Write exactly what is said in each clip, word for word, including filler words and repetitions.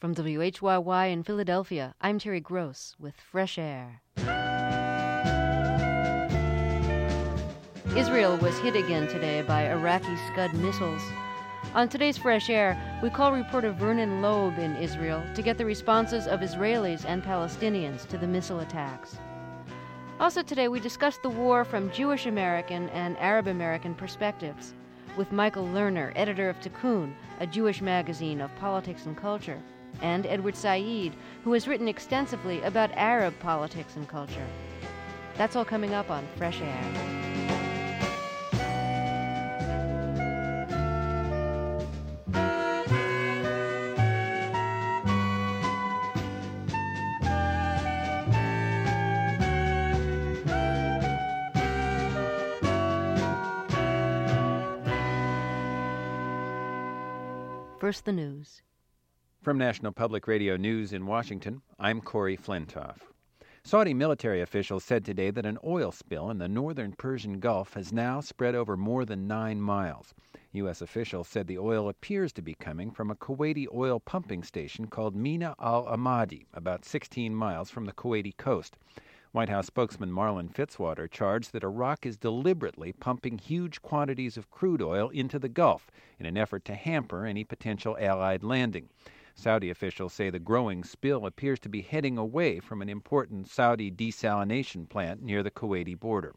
From W H Y Y in Philadelphia, I'm Terry Gross with Fresh Air. Israel was hit again today by Iraqi Scud missiles. On today's Fresh Air, we call reporter Vernon Loeb in Israel to get the responses of Israelis and Palestinians to the missile attacks. Also today, we discuss the war from Jewish American and Arab American perspectives with Michael Lerner, editor of Tikkun, a Jewish magazine of politics and culture, and Edward Said, who has written extensively about Arab politics and culture. That's all coming up on Fresh Air. First, the news. From National Public Radio News in Washington, I'm Corey Flintoff. Saudi military officials said today that an oil spill in the northern Persian Gulf has now spread over more than nine miles. U S officials said the oil appears to be coming from a Kuwaiti oil pumping station called Mina al-Ahmadi, about sixteen miles from the Kuwaiti coast. White House spokesman Marlin Fitzwater charged that Iraq is deliberately pumping huge quantities of crude oil into the Gulf in an effort to hamper any potential Allied landing. Saudi officials say the growing spill appears to be heading away from an important Saudi desalination plant near the Kuwaiti border.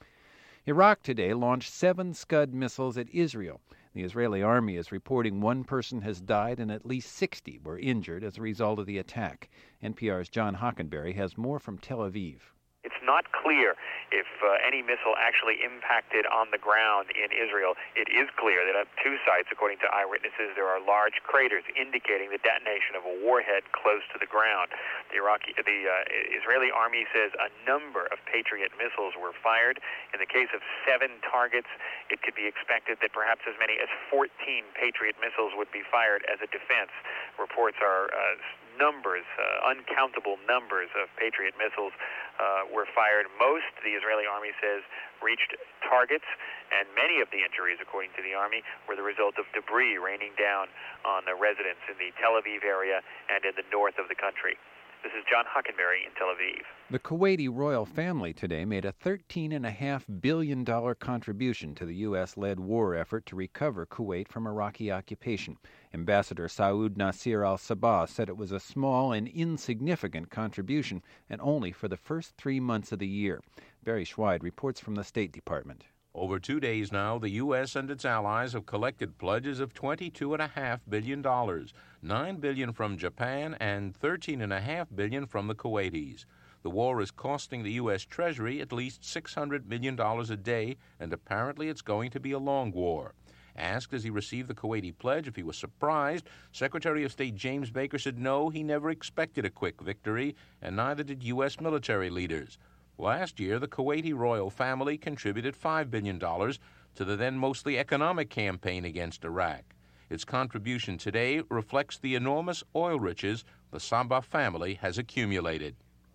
Iraq today launched seven Scud missiles at Israel. The Israeli army is reporting one person has died and at least sixty were injured as a result of the attack. N P R's John Hockenberry has more from Tel Aviv. It's not clear if uh, any missile actually impacted on the ground in Israel. It is clear that at two sites, according to eyewitnesses, there are large craters indicating the detonation of a warhead close to the ground. The Iraqi, the uh, Israeli army says a number of Patriot missiles were fired. In the case of seven targets, it could be expected that perhaps as many as fourteen Patriot missiles would be fired as a defense. Reports are uh, numbers, uh, uncountable numbers of Patriot missiles uh, were fired. Most, the Israeli army says, reached targets, and many of the injuries, according to the army, were the result of debris raining down on the residents in the Tel Aviv area and in the north of the country. This is John Hockenberry in Tel Aviv. The Kuwaiti royal family today made a thirteen point five billion dollars contribution to the U S-led war effort to recover Kuwait from Iraqi occupation. Ambassador Saud Nasir al-Sabah said it was a small and insignificant contribution, and only for the first three months of the year. Barry Schweid reports from the State Department. Over two days now, the U S and its allies have collected pledges of twenty-two point five billion dollars, nine billion dollars from Japan and thirteen point five billion dollars from the Kuwaitis. The war is costing the U S Treasury at least six hundred million dollars a day, and apparently it's going to be a long war. Asked as he received the Kuwaiti pledge if he was surprised, Secretary of State James Baker said no, he never expected a quick victory, and neither did U S military leaders. Last year, the Kuwaiti royal family contributed five billion dollars to the then mostly economic campaign against Iraq. Its contribution today reflects the enormous oil riches the Sabah family has accumulated.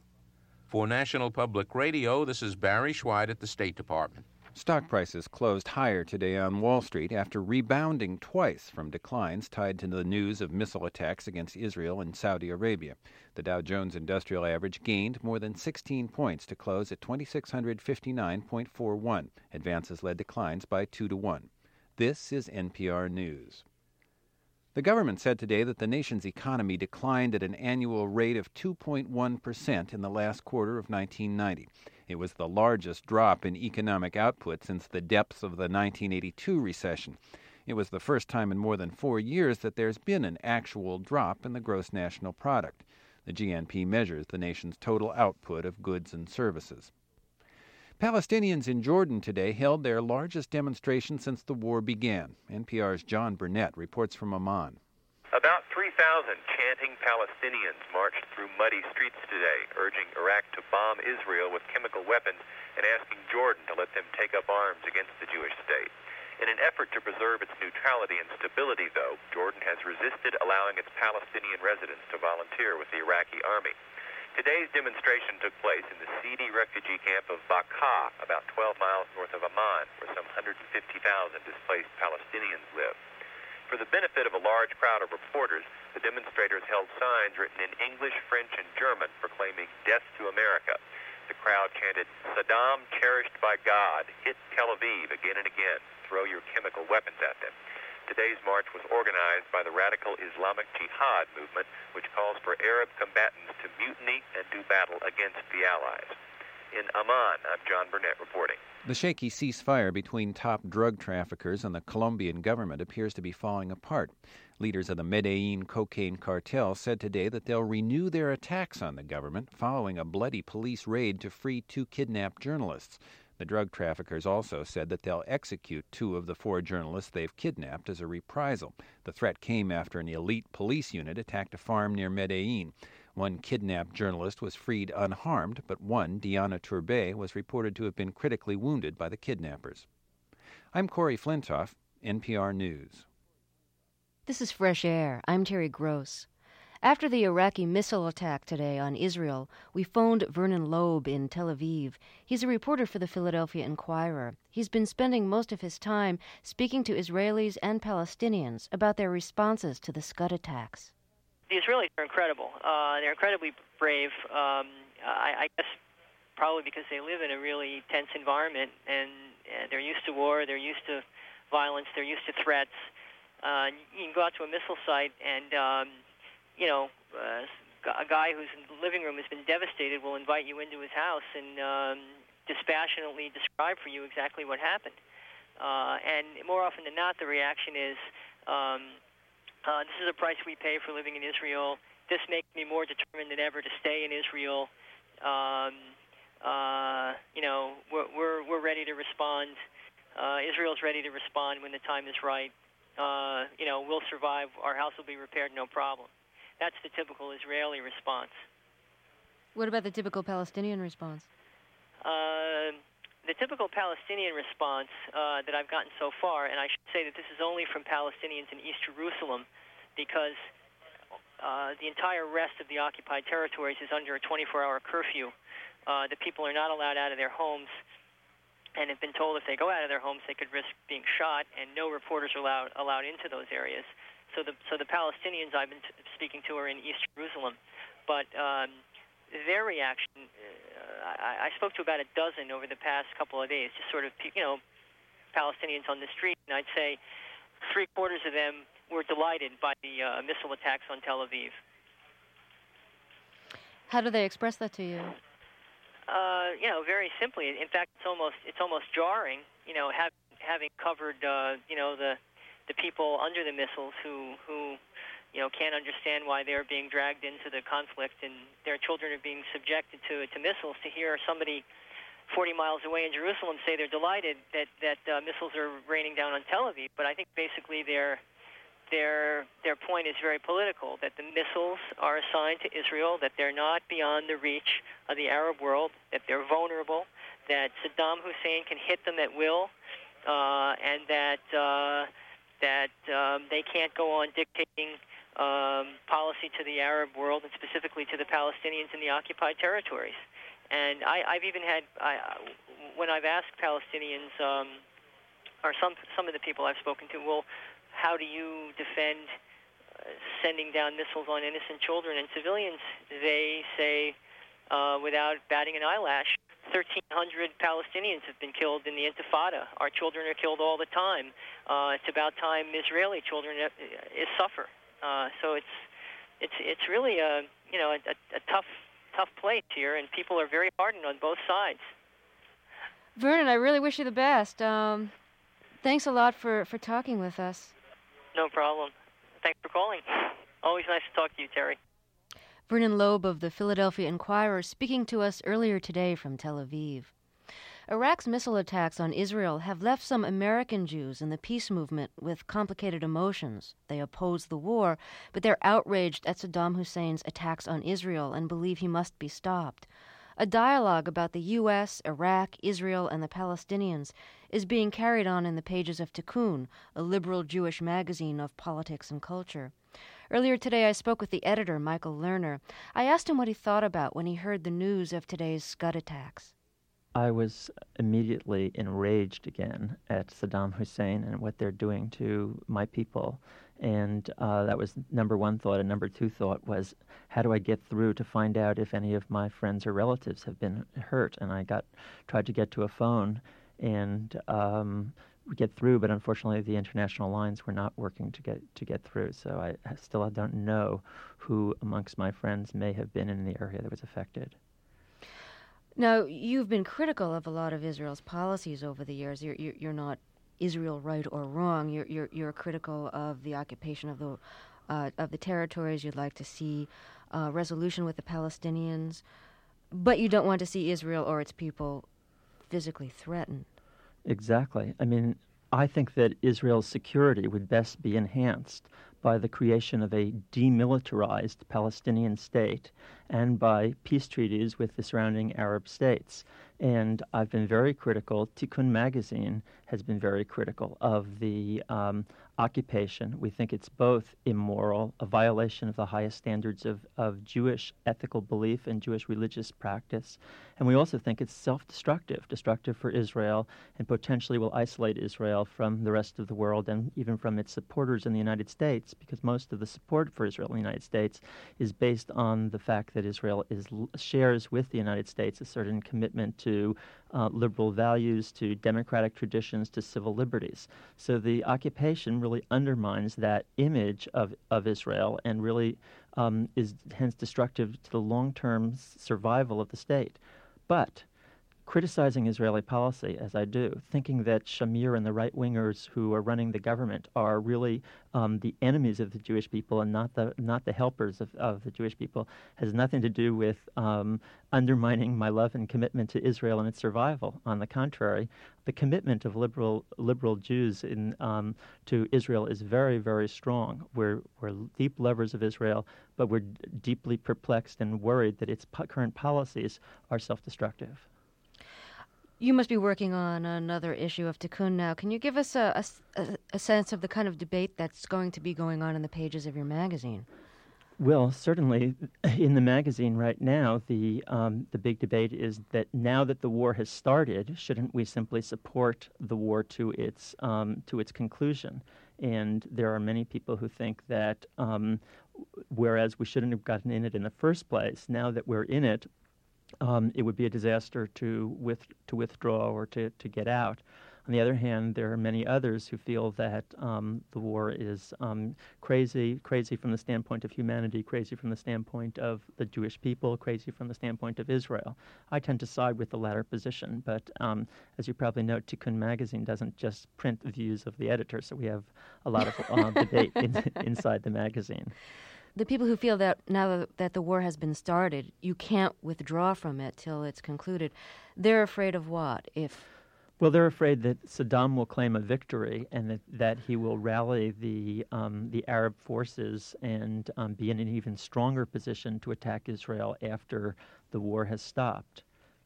For National Public Radio, this is Barry Schweid at the State Department. Stock prices closed higher today on Wall Street after rebounding twice from declines tied to the news of missile attacks against Israel and Saudi Arabia. The Dow Jones Industrial Average gained more than sixteen points to close at twenty-six fifty-nine point four one. Advances led declines by two to one. This is N P R News. The government said today that the nation's economy declined at an annual rate of two point one percent in the last quarter of nineteen ninety. It was the largest drop in economic output since the depths of the nineteen eighty-two recession. It was the first time in more than four years that there's been an actual drop in the gross national product. The G N P measures the nation's total output of goods and services. Palestinians in Jordan today held their largest demonstration since the war began. N P R's John Burnett reports from Amman. About three thousand chanting Palestinians marched through muddy streets today, urging Iraq to bomb Israel with chemical weapons and asking Jordan to let them take up arms against the Jewish state. In an effort to preserve its neutrality and stability, though, Jordan has resisted allowing its Palestinian residents to volunteer with the Iraqi army. Today's demonstration took place in the seedy refugee camp of Baqa, about twelve miles north of Amman, where some one hundred fifty thousand displaced Palestinians live. For the benefit of a large crowd of reporters, the demonstrators held signs written in English, French, and German proclaiming death to America. The crowd chanted, "Saddam, cherished by God, hit Tel Aviv again and again. Throw your chemical weapons at them." Today's march was organized by the radical Islamic Jihad movement, which calls for Arab combatants to mutiny and do battle against the Allies. In Amman, I'm John Burnett reporting. The shaky ceasefire between top drug traffickers and the Colombian government appears to be falling apart. Leaders of the Medellin cocaine cartel said today that they'll renew their attacks on the government following a bloody police raid to free two kidnapped journalists. The drug traffickers also said that they'll execute two of the four journalists they've kidnapped as a reprisal. The threat came after an elite police unit attacked a farm near Medellin. One kidnapped journalist was freed unharmed, but one, Diana Turbay, was reported to have been critically wounded by the kidnappers. I'm Corey Flintoff, N P R News. This is Fresh Air. I'm Terry Gross. After the Iraqi missile attack today on Israel, we phoned Vernon Loeb in Tel Aviv. He's a reporter for the Philadelphia Inquirer. He's been spending most of his time speaking to Israelis and Palestinians about their responses to the Scud attacks. The Israelis are incredible. Uh, they're incredibly brave. Um, I, I guess probably because they live in a really tense environment, and, and they're used to war, they're used to violence, they're used to threats. Uh, you can go out to a missile site and, um, you know, uh, a guy whose living room has been devastated will invite you into his house and um, dispassionately describe for you exactly what happened. Uh, and more often than not, the reaction is, um, Uh, this is a price we pay for living in Israel. This makes me more determined than ever to stay in Israel. Um, uh, you know, we're, we're we're ready to respond. Uh, Israel's ready to respond when the time is right. Uh, you know, we'll survive. Our house will be repaired, no problem. That's the typical Israeli response. What about the typical Palestinian response? Uh, the typical Palestinian response uh, that I've gotten so far, and I should say that this is only from Palestinians in East Jerusalem, because uh, the entire rest of the occupied territories is under a twenty-four hour curfew. Uh, the people are not allowed out of their homes and have been told if they go out of their homes they could risk being shot, and no reporters are allowed, allowed into those areas. So the, so the Palestinians I've been t- speaking to are in East Jerusalem. But um, their reaction, uh, I, I spoke to about a dozen over the past couple of days, just sort of, you know, Palestinians on the street, and I'd say three quarters of them were delighted by the uh, missile attacks on Tel Aviv. How do they express that to you? Uh, you know, very simply. In fact, it's almost it's almost jarring. You know, have, having covered uh, you know the the people under the missiles who who you know can't understand why they're being dragged into the conflict and their children are being subjected to to missiles. To hear somebody forty miles away in Jerusalem say they're delighted that that uh, missiles are raining down on Tel Aviv, but I think basically their their their point is very political, that the missiles are assigned to Israel, that they're not beyond the reach of the Arab world, that they're vulnerable, that Saddam Hussein can hit them at will, uh, and that uh, that um, they can't go on dictating um, policy to the Arab world and specifically to the Palestinians in the occupied territories. And I, I've even had, I, when I've asked Palestinians, um, or some some of the people I've spoken to, well, how do you defend uh, sending down missiles on innocent children and civilians? They say, uh, without batting an eyelash, thirteen hundred Palestinians have been killed in the Intifada. Our children are killed all the time. Uh, it's about time Israeli children uh, is suffer. Uh, so it's it's it's really a you know a, a tough tough place here, and people are very hardened on both sides. Vernon, I really wish you the best. Um, thanks a lot for, for talking with us. No problem. Thanks for calling. Always nice to talk to you, Terry. Vernon Loeb of the Philadelphia Inquirer speaking to us earlier today from Tel Aviv. Iraq's missile attacks on Israel have left some American Jews in the peace movement with complicated emotions. They oppose the war, but they're outraged at Saddam Hussein's attacks on Israel and believe he must be stopped. A dialogue about the U S, Iraq, Israel, and the Palestinians is being carried on in the pages of Tikkun, a liberal Jewish magazine of politics and culture. Earlier today, I spoke with the editor, Michael Lerner. I asked him what he thought about when he heard the news of today's Scud attacks. I was immediately enraged again at Saddam Hussein and what they're doing to my people And uh, that was number one thought. And number two thought was, how do I get through to find out if any of my friends or relatives have been hurt? And I got tried to get to a phone and um, get through, but unfortunately the international lines were not working to get to get through. So I, I still don't know who amongst my friends may have been in the area that was affected. Now, you've been critical of a lot of Israel's policies over the years. You're, you're, you're not Israel right or wrong. You're, you're, you're critical of the occupation of the uh, of the territories. You'd like to see uh, resolution with the Palestinians, but you don't want to see Israel or its people physically threatened. Exactly. I mean, I think that Israel's security would best be enhanced by the creation of a demilitarized Palestinian state and by peace treaties with the surrounding Arab states. And I've been very critical, Tikkun magazine has been very critical of the um, occupation. We think it's both immoral, a violation of the highest standards of, of Jewish ethical belief and Jewish religious practice, and we also think it's self-destructive, destructive for Israel, and potentially will isolate Israel from the rest of the world and even from its supporters in the United States, because most of the support for Israel in the United States is based on the fact that Israel is shares with the United States a certain commitment to uh, liberal values, to democratic traditions, to civil liberties. So the occupation really undermines that image of, of Israel and really um, is hence destructive to the long-term survival of the state. But criticizing Israeli policy, as I do, thinking that Shamir and the right-wingers who are running the government are really um, the enemies of the Jewish people and not the not the helpers of, of the Jewish people, has nothing to do with um, undermining my love and commitment to Israel and its survival. On the contrary, the commitment of liberal liberal Jews in um, to Israel is very, very strong. We're we're deep lovers of Israel, but we're d- deeply perplexed and worried that its po- current policies are self-destructive. You must be working on another issue of Tikkun now. Can you give us a, a, a sense of the kind of debate that's going to be going on in the pages of your magazine? Well, certainly in the magazine right now, the um, the big debate is that now that the war has started, shouldn't we simply support the war to its um, to its conclusion? And there are many people who think that um, whereas we shouldn't have gotten in it in the first place, now that we're in it, Um, it would be a disaster to with, to withdraw or to, to get out. On the other hand, there are many others who feel that um, the war is um, crazy, crazy from the standpoint of humanity, crazy from the standpoint of the Jewish people, crazy from the standpoint of Israel. I tend to side with the latter position, but um, as you probably know, Tikkun magazine doesn't just print the views of the editor, so we have a lot of uh, debate in, inside the magazine. The people who feel that now that the war has been started, you can't withdraw from it till it's concluded, they're afraid of what? If Well, they're afraid that Saddam will claim a victory and that, that he will rally the um, the Arab forces and um, be in an even stronger position to attack Israel after the war has stopped.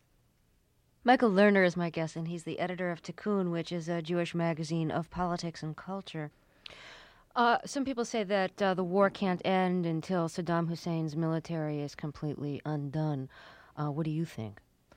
Michael Lerner is my guest, and he's the editor of Tikkun, which is a Jewish magazine of politics and culture. Uh, some people say that uh, the war can't end until Saddam Hussein's military is completely undone. Uh, what do you think?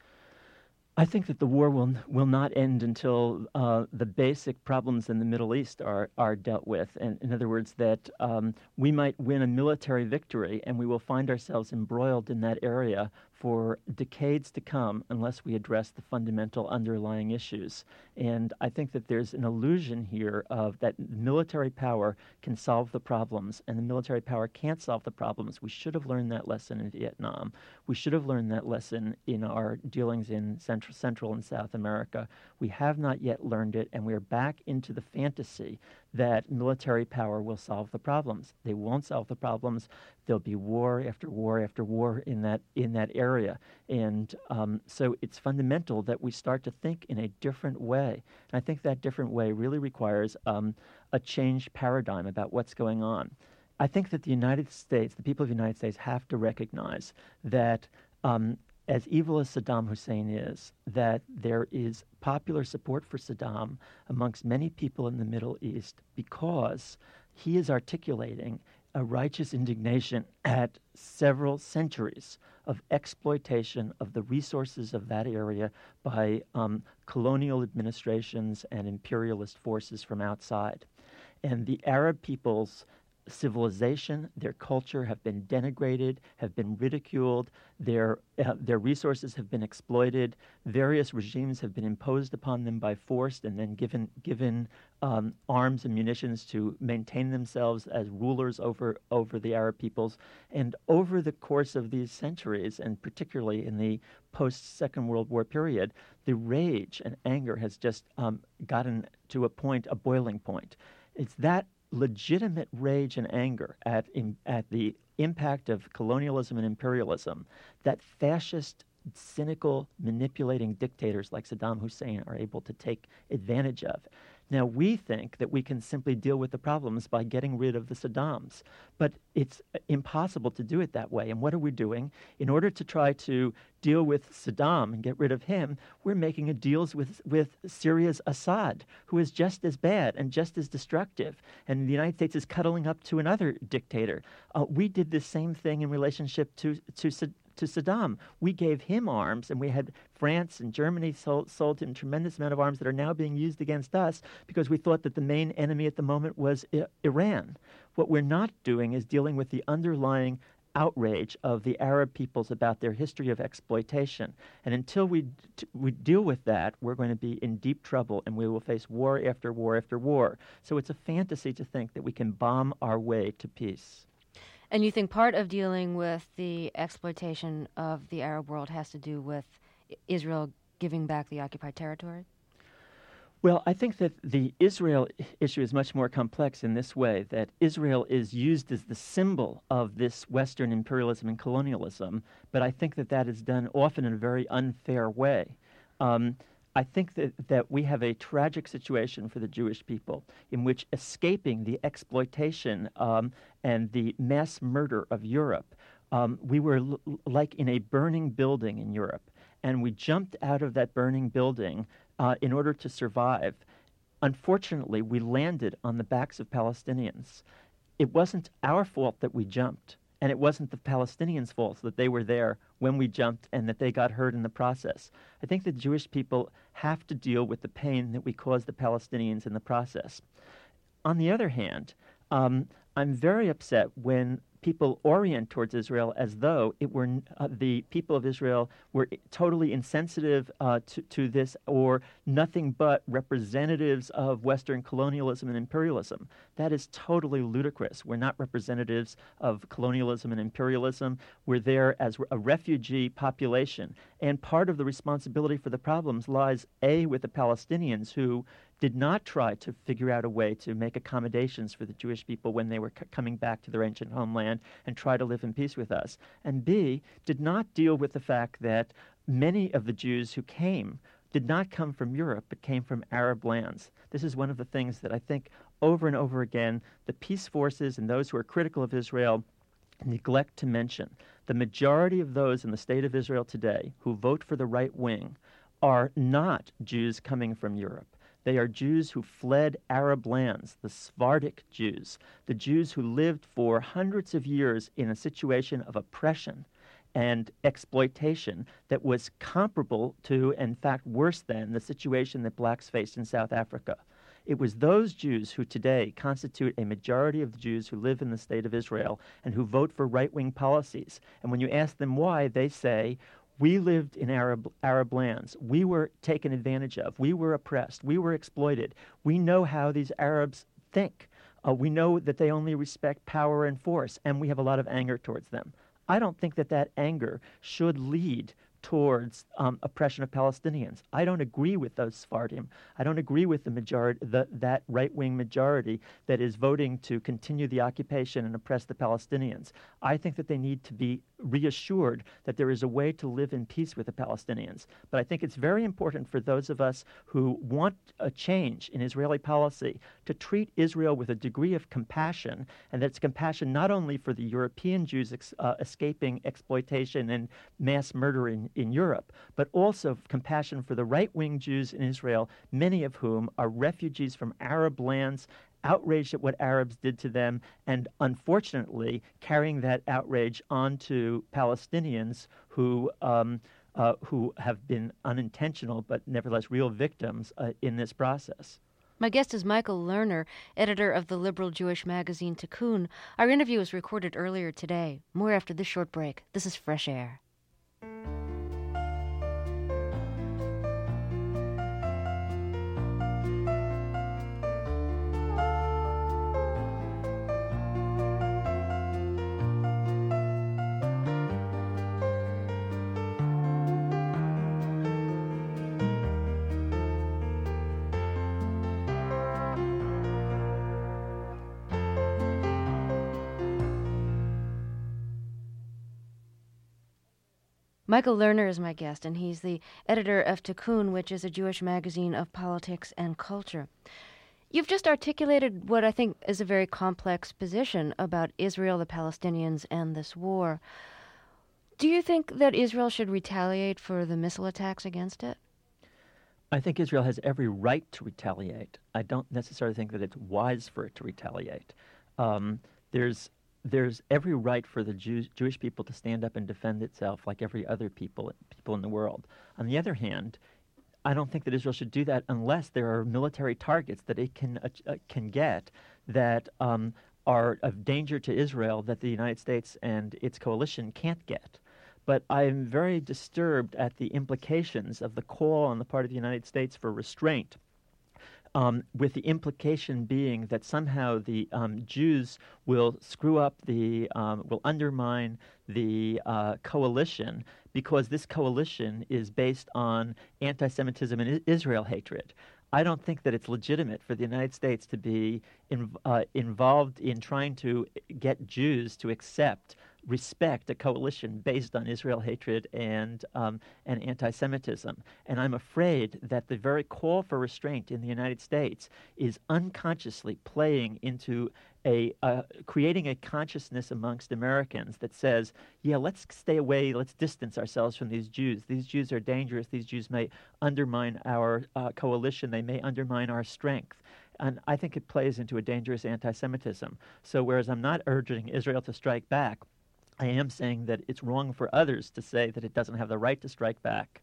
I think that the war will will not end until uh, the basic problems in the Middle East are are dealt with. And in other words, that um, we might win a military victory and we will find ourselves embroiled in that area for decades to come unless we address the fundamental underlying issues. And I think that there's an illusion here of that military power can solve the problems, and the military power can't solve the problems. We should have learned that lesson in Vietnam. We should have learned that lesson in our dealings in Central, Central and South America. We have not yet learned it, and we are back into the fantasy that military power will solve the problems. They won't solve the problems. There'll be war after war after war in that in that area. And um, so it's fundamental that we start to think in a different way. And I think that different way really requires um, a changed paradigm about what's going on. I think that the United States, the people of the United States, have to recognize that um, as evil as Saddam Hussein is, that there is popular support for Saddam amongst many people in the Middle East because he is articulating a righteous indignation at several centuries of exploitation of the resources of that area by um, colonial administrations and imperialist forces from outside. and the Arab peoples' civilization, their culture have been denigrated, have been ridiculed, their uh, their resources have been exploited, various regimes have been imposed upon them by force and then given given um, arms and munitions to maintain themselves as rulers over, over the Arab peoples. And over the course of these centuries, and particularly in the post-Second World War period, the rage and anger has just um, gotten to a point, a boiling point. It's that legitimate rage and anger at in, at the impact of colonialism and imperialism that fascist, cynical, manipulating dictators like Saddam Hussein are able to take advantage of. Now, we think that we can simply deal with the problems by getting rid of the Saddams, but it's impossible to do it that way. And what are we doing? In order to try to deal with Saddam and get rid of him, we're making a deals with, with Syria's Assad, who is just as bad and just as destructive. And the United States is cuddling up to another dictator. Uh, we did the same thing in relationship to, to Saddam. to Saddam. We gave him arms, and we had France and Germany sold, sold him a tremendous amount of arms that are now being used against us because we thought that the main enemy at the moment was I- Iran. What we're not doing is dealing with the underlying outrage of the Arab peoples about their history of exploitation. And until we, t- we deal with that, we're going to be in deep trouble, and we will face war after war after war. So it's a fantasy to think that we can bomb our way to peace. And you think part of dealing with the exploitation of the Arab world has to do with Israel giving back the occupied territory? Well, I think that the Israel issue is much more complex in this way, that Israel is used as the symbol of this Western imperialism and colonialism, but I think that that is done often in a very unfair way. Um, I think that, that we have a tragic situation for the Jewish people in which escaping the exploitation um, and the mass murder of Europe, um, we were l- like in a burning building in Europe, and we jumped out of that burning building uh, in order to survive. Unfortunately, we landed on the backs of Palestinians. It wasn't our fault that we jumped. And it wasn't the Palestinians' fault that they were there when we jumped and that they got hurt in the process. I think the Jewish people have to deal with the pain that we caused the Palestinians in the process. On the other hand, um, I'm very upset when people orient towards Israel as though it were uh, the people of Israel were totally insensitive uh, to, to this, or nothing but representatives of Western colonialism and imperialism. That is totally ludicrous. We're not representatives of colonialism and imperialism. We're there as a refugee population. And part of the responsibility for the problems lies, A, with the Palestinians, who did not try to figure out a way to make accommodations for the Jewish people when they were c- coming back to their ancient homeland and try to live in peace with us. And B, did not deal with the fact that many of the Jews who came did not come from Europe, but came from Arab lands. This is one of the things that I think over and over again, the peace forces and those who are critical of Israel neglect to mention. The majority of those in the state of Israel today who vote for the right wing are not Jews coming from Europe. They are Jews who fled Arab lands, the Sephardic Jews, the Jews who lived for hundreds of years in a situation of oppression and exploitation that was comparable to, in fact, worse than, the situation that blacks faced in South Africa. It was those Jews who today constitute a majority of the Jews who live in the state of Israel and who vote for right-wing policies. And when you ask them why, they say, we lived in Arab Arab lands. We were taken advantage of. We were oppressed. We were exploited. We know how these Arabs think. Uh, we know that they only respect power and force, and we have a lot of anger towards them. I don't think that that anger should lead towards um, oppression of Palestinians. I don't agree with those Sephardim. I don't agree with the majority, the, that right-wing majority that is voting to continue the occupation and oppress the Palestinians. I think that they need to be reassured that there is a way to live in peace with the Palestinians. But I think it's very important for those of us who want a change in Israeli policy to treat Israel with a degree of compassion, and that's compassion not only for the European Jews ex- uh, escaping exploitation and mass murder in, in Europe, but also compassion for the right-wing Jews in Israel, many of whom are refugees from Arab lands, outraged at what Arabs did to them, and unfortunately carrying that outrage onto Palestinians who um, uh, who have been unintentional but nevertheless real victims uh, in this process. My guest is Michael Lerner, editor of the liberal Jewish magazine Tikkun. Our interview was recorded earlier today. More after this short break. This is Fresh Air. Michael Lerner is my guest, and he's the editor of Tikkun, which is a Jewish magazine of politics and culture. You've just articulated what I think is a very complex position about Israel, the Palestinians, and this war. Do you think that Israel should retaliate for the missile attacks against it? I think Israel has every right to retaliate. I don't necessarily think that it's wise for it to retaliate. Um, there's There's every right for the Jews, Jewish people to stand up and defend itself like every other people people in the world. On the other hand, I don't think that Israel should do that unless there are military targets that it can uh, can get that um, are of danger to Israel that the United States and its coalition can't get. But I'm very disturbed at the implications of the call on the part of the United States for restraint. Um, with the implication being that somehow the um, Jews will screw up the, um, will undermine the uh, coalition because this coalition is based on anti-Semitism and I- Israel hatred. I don't think that it's legitimate for the United States to be in, uh, involved in trying to get Jews to accept, respect a coalition based on Israel hatred and um, and anti-Semitism. And I'm afraid that the very call for restraint in the United States is unconsciously playing into a uh, creating a consciousness amongst Americans that says, yeah, let's stay away, let's distance ourselves from these Jews. These Jews are dangerous. These Jews may undermine our uh, coalition. They may undermine our strength. And I think it plays into a dangerous anti-Semitism. So whereas I'm not urging Israel to strike back, I am saying that it's wrong for others to say that it doesn't have the right to strike back.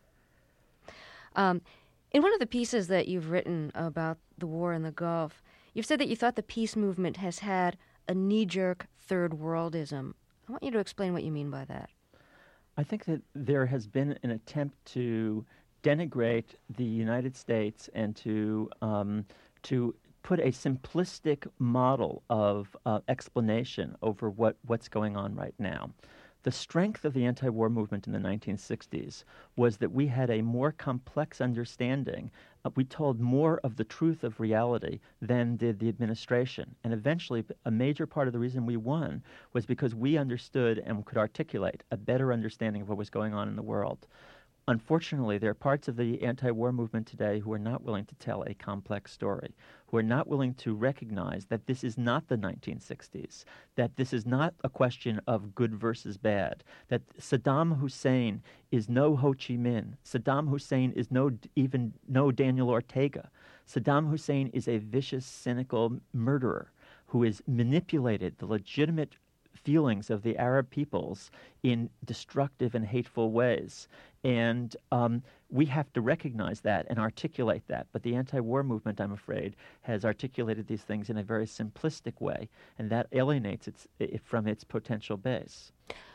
Um, in one of the pieces that you've written about the war in the Gulf, you've said that you thought the peace movement has had a knee-jerk third worldism. I want you to explain what you mean by that. I think that there has been an attempt to denigrate the United States and to um, to put a simplistic model of uh, explanation over what, what's going on right now. The strength of the anti-war movement in the nineteen sixties was that we had a more complex understanding. Uh, we told more of the truth of reality than did the administration. And eventually, a major part of the reason we won was because we understood and could articulate a better understanding of what was going on in the world. Unfortunately, there are parts of the anti-war movement today who are not willing to tell a complex story, who are not willing to recognize that this is not the nineteen sixties, that this is not a question of good versus bad, that Saddam Hussein is no Ho Chi Minh. Saddam Hussein is no even no Daniel Ortega. Saddam Hussein is a vicious, cynical murderer who has manipulated the legitimate feelings of the Arab peoples in destructive and hateful ways. And um, we have to recognize that and articulate that. But the anti-war movement, I'm afraid, has articulated these things in a very simplistic way, and that alienates its, it from its potential base.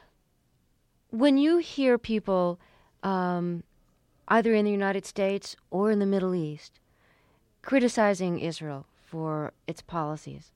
When you hear people, um, either in the United States or in the Middle East, criticizing Israel for its policies,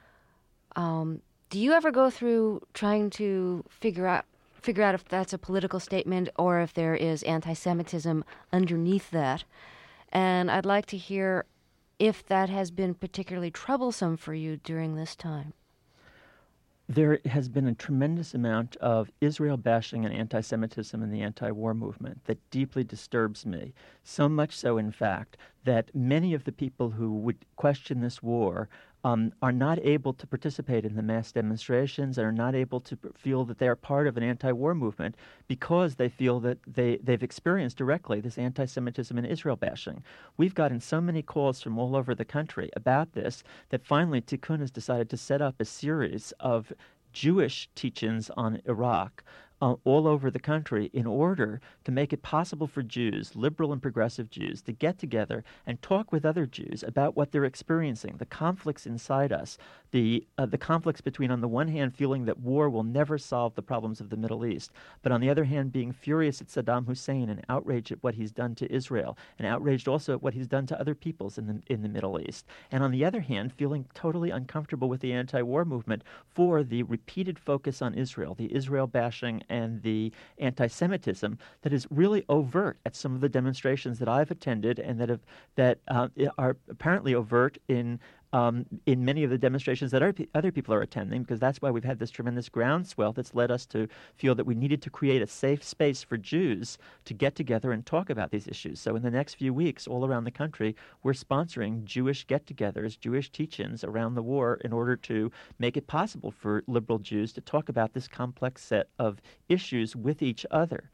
um, do you ever go through trying to figure out figure out if that's a political statement or if there is anti-Semitism underneath that? And I'd like to hear if that has been particularly troublesome for you during this time. There has been a tremendous amount of Israel bashing and anti-Semitism in the anti-war movement that deeply disturbs me. So much so, in fact, that many of the people who would question this war Um, are not able to participate in the mass demonstrations and are not able to p- feel that they are part of an anti-war movement because they feel that they, they've experienced directly this anti-Semitism and Israel bashing. We've gotten so many calls from all over the country about this that finally Tikkun has decided to set up a series of Jewish teach-ins on Iraq uh, all over the country in order to make it possible for Jews, liberal and progressive Jews, to get together and talk with other Jews about what they're experiencing, the conflicts inside us, the uh, the conflicts between, on the one hand, feeling that war will never solve the problems of the Middle East, but on the other hand, being furious at Saddam Hussein and outraged at what he's done to Israel, and outraged also at what he's done to other peoples in the in the Middle East. And on the other hand, feeling totally uncomfortable with the anti-war movement for the repeated focus on Israel, the Israel bashing and the anti-Semitism that is really overt at some of the demonstrations that I've attended and that have that uh, are apparently overt in Um, in many of the demonstrations that other, other people are attending, because that's why we've had this tremendous groundswell that's led us to feel that we needed to create a safe space for Jews to get together and talk about these issues. So in the next few weeks, all around the country, we're sponsoring Jewish get-togethers, Jewish teach-ins around the war in order to make it possible for liberal Jews to talk about this complex set of issues with each other.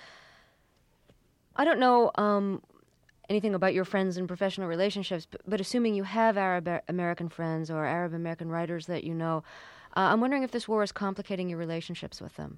I don't know um, anything about your friends and professional relationships, but, but assuming you have Arab American friends or Arab American writers that you know, uh, I'm wondering if this war is complicating your relationships with them.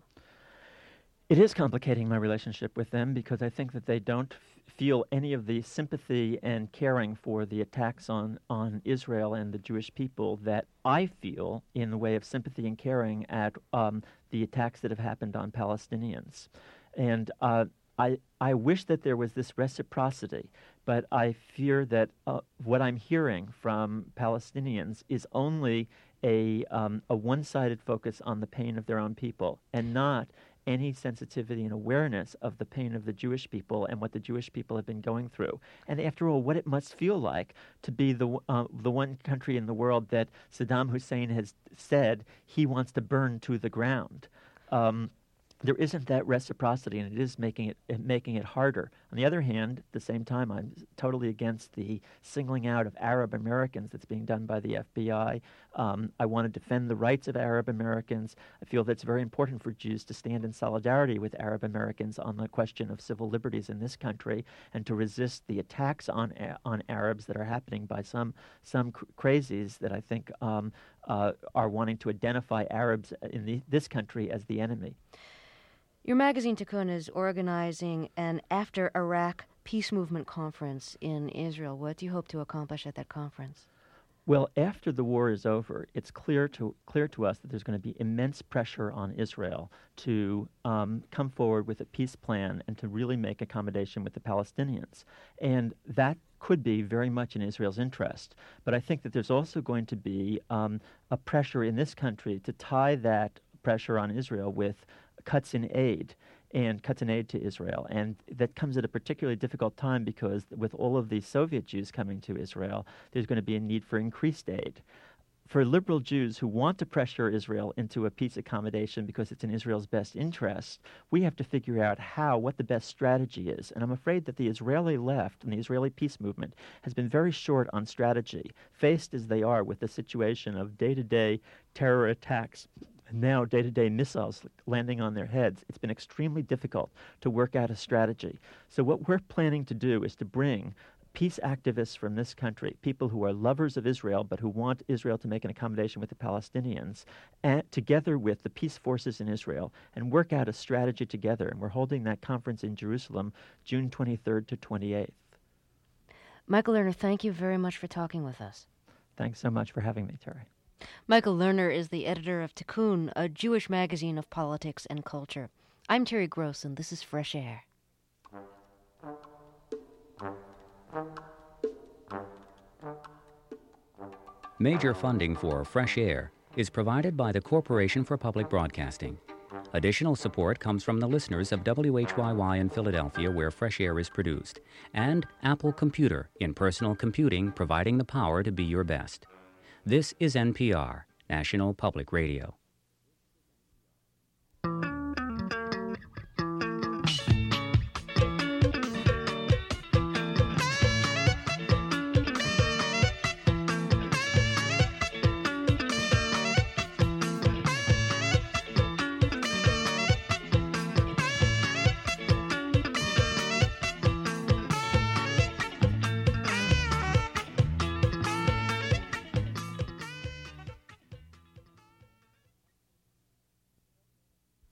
It is complicating my relationship with them because I think that they don't f- feel any of the sympathy and caring for the attacks on, on Israel and the Jewish people that I feel in the way of sympathy and caring at um, the attacks that have happened on Palestinians. And uh, I, I wish that there was this reciprocity, but I fear that uh, what I'm hearing from Palestinians is only a, um, a one-sided focus on the pain of their own people and not any sensitivity and awareness of the pain of the Jewish people and what the Jewish people have been going through. And after all, what it must feel like to be the uh, the one country in the world that Saddam Hussein has said he wants to burn to the ground. Um, There isn't that reciprocity, and it is making it, it making it harder. On the other hand, at the same time, I'm totally against the singling out of Arab Americans that's being done by the F B I. Um, I want to defend the rights of Arab Americans. I feel that it's very important for Jews to stand in solidarity with Arab Americans on the question of civil liberties in this country and to resist the attacks on on Arabs that are happening by some some cr- crazies that I think um, uh, are wanting to identify Arabs in the, this country as the enemy. Your magazine, Tikkun, is organizing an After Iraq Peace Movement Conference in Israel. What do you hope to accomplish at that conference? Well, after the war is over, it's clear to clear to us that there's going to be immense pressure on Israel to um, come forward with a peace plan and to really make accommodation with the Palestinians. And that could be very much in Israel's interest. But I think that there's also going to be um, a pressure in this country to tie that pressure on Israel with cuts in aid and cuts in aid to Israel. And that comes at a particularly difficult time because with all of the Soviet Jews coming to Israel, there's going to be a need for increased aid. For liberal Jews who want to pressure Israel into a peace accommodation because it's in Israel's best interest, we have to figure out how, what the best strategy is. And I'm afraid that the Israeli left and the Israeli peace movement has been very short on strategy, faced as they are with the situation of day-to-day terror attacks and now day-to-day missiles landing on their heads. It's been extremely difficult to work out a strategy. So what we're planning to do is to bring peace activists from this country, people who are lovers of Israel but who want Israel to make an accommodation with the Palestinians, and together with the peace forces in Israel, and work out a strategy together. And we're holding that conference in Jerusalem, June twenty-third to twenty-eighth. Michael Lerner, thank you very much for talking with us. Thanks so much for having me, Terry. Michael Lerner is the editor of Tikkun, a Jewish magazine of politics and culture. I'm Terry Gross, and this is Fresh Air. Major funding for Fresh Air is provided by the Corporation for Public Broadcasting. Additional support comes from the listeners of W H Y Y in Philadelphia, where Fresh Air is produced, and Apple Computer in personal computing, providing the power to be your best. This is N P R, National Public Radio.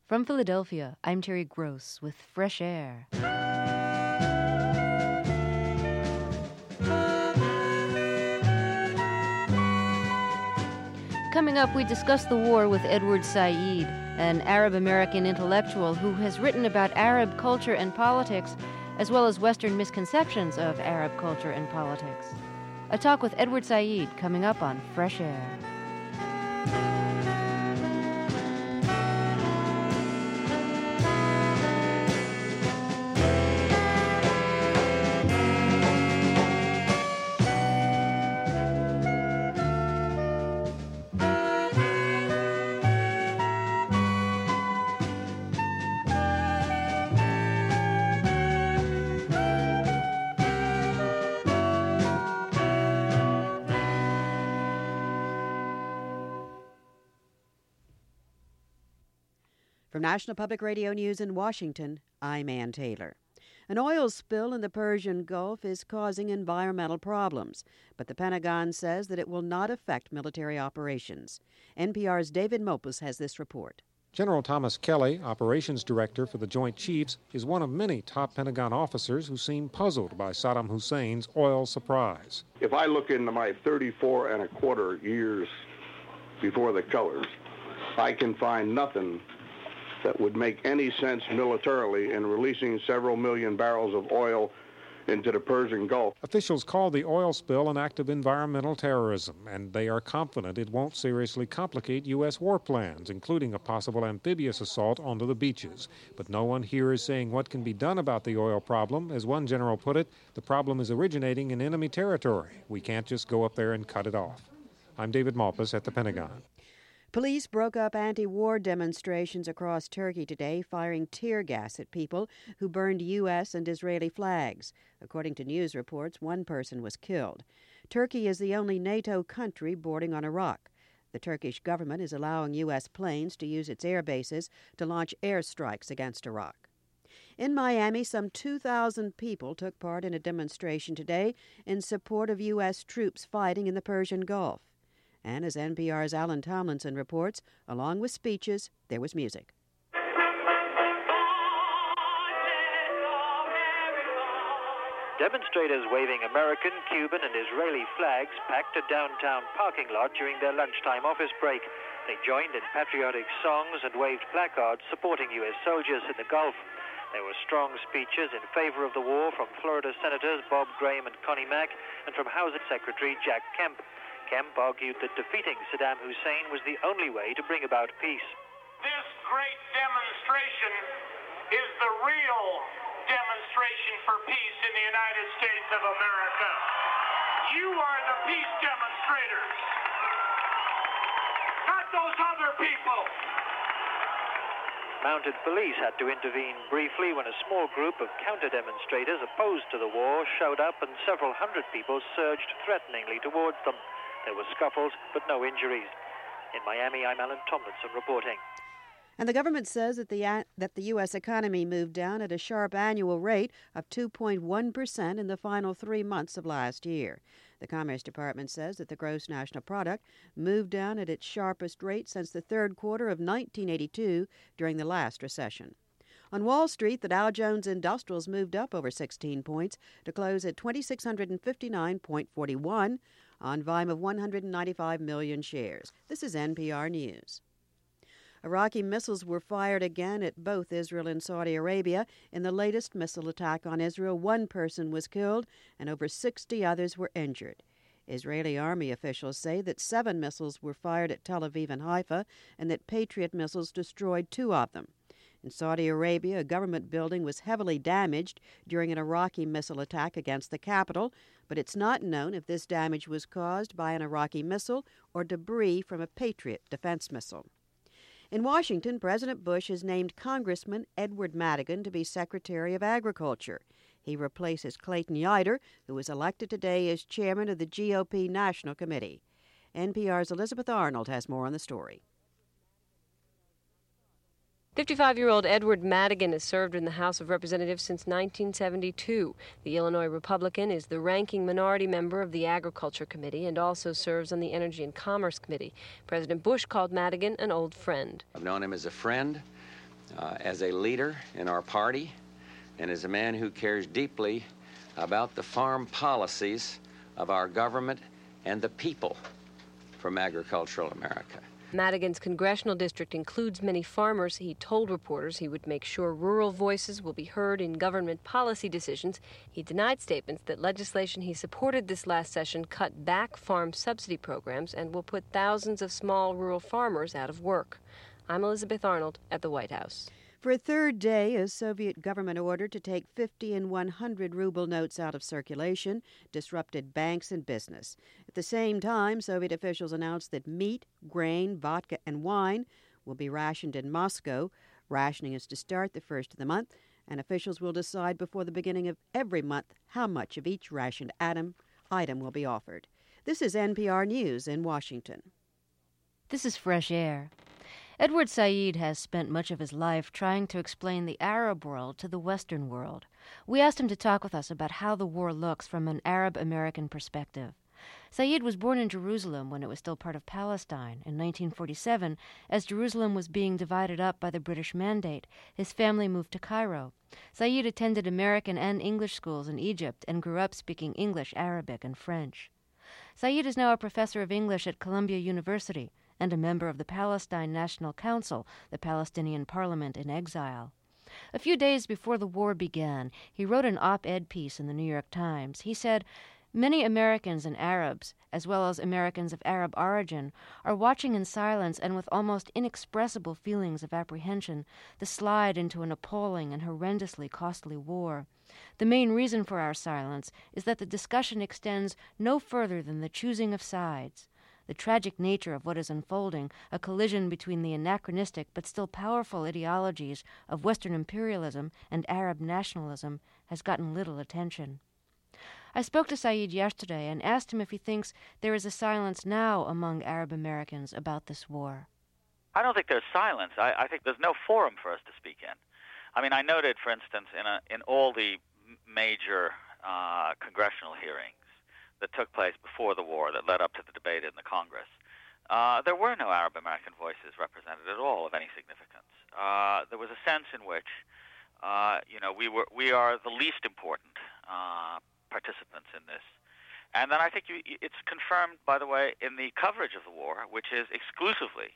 From Philadelphia, I'm Terry Gross with Fresh Air. Coming up, we discuss the war with Edward Said, an Arab-American intellectual who has written about Arab culture and politics, as well as Western misconceptions of Arab culture and politics. A talk with Edward Said coming up on Fresh Air. From National Public Radio News in Washington, I'm Ann Taylor. An oil spill in the Persian Gulf is causing environmental problems, but the Pentagon says that it will not affect military operations. N P R's David Mopus has this report. General Thomas Kelly, operations director for the Joint Chiefs, is one of many top Pentagon officers who seem puzzled by Saddam Hussein's oil surprise. If I look into my thirty-four and a quarter years before the colors, I can find nothing that would make any sense militarily in releasing several million barrels of oil into the Persian Gulf. Officials call the oil spill an act of environmental terrorism, and they are confident it won't seriously complicate U S war plans, including a possible amphibious assault onto the beaches. But no one here is saying what can be done about the oil problem. As one general put it, the problem is originating in enemy territory. We can't just go up there and cut it off. I'm David Malpas at the Pentagon. Police broke up anti-war demonstrations across Turkey today, firing tear gas at people who burned U S and Israeli flags. According to news reports, one person was killed. Turkey is the only NATO country bordering on Iraq. The Turkish government is allowing U S planes to use its air bases to launch airstrikes against Iraq. In Miami, some two thousand people took part in a demonstration today in support of U S troops fighting in the Persian Gulf. And as N P R's Alan Tomlinson reports, along with speeches, there was music. Demonstrators waving American, Cuban, and Israeli flags packed a downtown parking lot during their lunchtime office break. They joined in patriotic songs and waved placards supporting U S soldiers in the Gulf. There were strong speeches in favor of the war from Florida Senators Bob Graham and Connie Mack, and from House Secretary Jack Kemp. Kemp argued that defeating Saddam Hussein was the only way to bring about peace. This great demonstration is the real demonstration for peace in the United States of America. You are the peace demonstrators, not those other people. Mounted police had to intervene briefly when a small group of counter-demonstrators opposed to the war showed up and several hundred people surged threateningly towards them. There were scuffles, but no injuries. In Miami, I'm Alan Tomlinson reporting. And the government says that the that the U S economy moved down at a sharp annual rate of two point one percent in the final three months of last year. The Commerce Department says that the gross national product moved down at its sharpest rate since the third quarter of nineteen eighty-two during the last recession. On Wall Street, the Dow Jones Industrials moved up over sixteen points to close at two thousand six hundred fifty-nine point four one on volume of one hundred ninety-five million shares. This is N P R News. Iraqi missiles were fired again at both Israel and Saudi Arabia. In the latest missile attack on Israel, one person was killed and over sixty others were injured. Israeli army officials say that seven missiles were fired at Tel Aviv and Haifa and that Patriot missiles destroyed two of them. In Saudi Arabia, a government building was heavily damaged during an Iraqi missile attack against the capital, but it's not known if this damage was caused by an Iraqi missile or debris from a Patriot defense missile. In Washington, President Bush has named Congressman Edward Madigan to be Secretary of Agriculture. He replaces Clayton Yeutter, who was elected today as chairman of the G O P National Committee. N P R's Elizabeth Arnold has more on the story. fifty-five-year-old Edward Madigan has served in the House of Representatives since nineteen seventy-two. The Illinois Republican is the ranking minority member of the Agriculture Committee and also serves on the Energy and Commerce Committee. President Bush called Madigan an old friend. I've known him as a friend, uh, as a leader in our party and as a man who cares deeply about the farm policies of our government and the people from agricultural America. Madigan's congressional district includes many farmers. He told reporters he would make sure rural voices will be heard in government policy decisions. He denied statements that legislation he supported this last session cut back farm subsidy programs and will put thousands of small rural farmers out of work. I'm Elizabeth Arnold at the White House. For a third day, a Soviet government order to take fifty and one hundred ruble notes out of circulation disrupted banks and business. At the same time, Soviet officials announced that meat, grain, vodka, and wine will be rationed in Moscow. Rationing is to start the first of the month, and officials will decide before the beginning of every month how much of each rationed item, item will be offered. This is N P R News in Washington. This is Fresh Air. Edward Said has spent much of his life trying to explain the Arab world to the Western world. We asked him to talk with us about how the war looks from an Arab-American perspective. Said was born in Jerusalem when it was still part of Palestine. In nineteen forty-seven, as Jerusalem was being divided up by the British Mandate, his family moved to Cairo. Said attended American and English schools in Egypt and grew up speaking English, Arabic, and French. Said is now a professor of English at Columbia University and a member of the Palestine National Council, the Palestinian parliament in exile. A few days before the war began, he wrote an op-ed piece in the New York Times. He said, "Many Americans and Arabs, as well as Americans of Arab origin, are watching in silence and with almost inexpressible feelings of apprehension the slide into an appalling and horrendously costly war. The main reason for our silence is that the discussion extends no further than the choosing of sides. The tragic nature of what is unfolding, a collision between the anachronistic but still powerful ideologies of Western imperialism and Arab nationalism, has gotten little attention." I spoke to Said yesterday and asked him if he thinks there is a silence now among Arab Americans about this war. I don't think there's silence. I, I think there's no forum for us to speak in. I mean, I noted, for instance, in a, in all the major uh, congressional hearings that took place before the war that led up to the debate in the Congress, uh, there were no Arab American voices represented at all of any significance. Uh, there was a sense in which, uh, you know, we were we are the least important uh, participants in this. And then I think you, it's confirmed, by the way, in the coverage of the war, which is exclusively